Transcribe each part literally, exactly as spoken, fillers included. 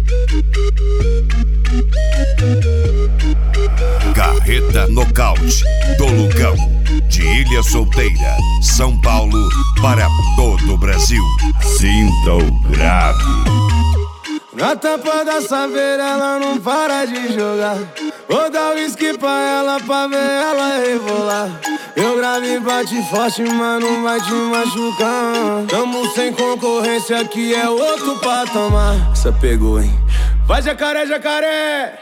Carreta Nocaute do Lugão, de Ilha Solteira, São Paulo, para todo o Brasil. Sinta o grave. Na tampa da saveira ela não para de jogar. Vou dar uísque pra ela pra ver ela rebolar. Eu grave bate forte, mas não vai te machucar. Tamo sem concorrência, que é outro patamar. Essa pegou, hein? Vai jacaré, jacaré.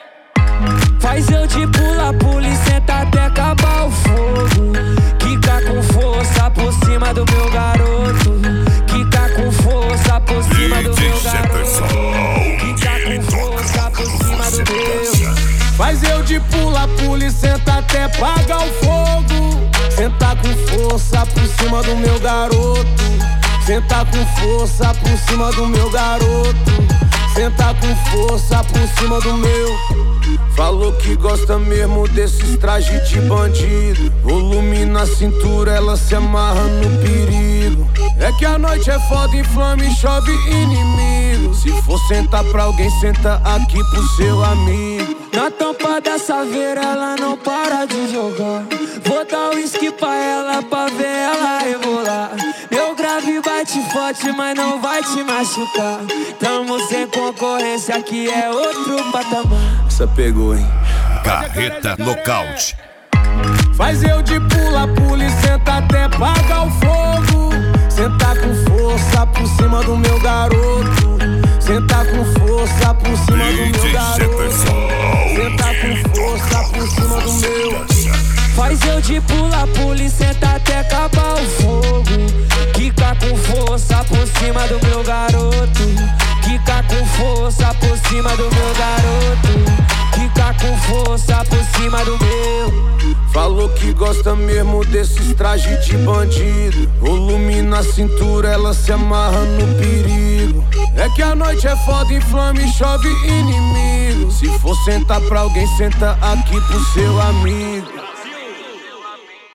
Faz eu de pula, pula e senta até acabar o fogo. Quica com força por cima do meu garoto. Quica com força por cima do meu garoto. Quica com força por cima do meu. Faz eu de pula, pula e senta até apagar o fogo. Senta com força por cima do meu garoto. Senta com força por cima do meu garoto. Senta com força por cima do meu. Falou que gosta mesmo desses trajes de bandido. Volume na cintura, ela se amarra no perigo. É que a noite é foda, inflama e chove inimigo. Se for sentar pra alguém, senta aqui pro seu amigo. Na tampa da saveira ela não para de jogar. Vou dar uísque pra ela pra ver ela rebolar. Meu grave bate forte, mas não vai te machucar. Tamo sem concorrência, que é outro patamar. Essa pegou, hein? Carreta Nocaute. Faz eu de pula, pula e senta até apagar o fogo. Senta com força por cima do meu garoto. Senta com força por cima do meu garoto. Senta com força por cima do meu. Faz eu de pula, pula e senta até acabar o fogo. Quica com força por cima do meu garoto. Quica com força por cima do meu garoto. Quica com força por cima do meu. Falou que gosta mesmo desses trajes de bandido. Volume na cintura, ela se amarra no perigo. É que a noite é foda, inflama e chove inimigo. Se for sentar pra alguém, senta aqui pro seu amigo.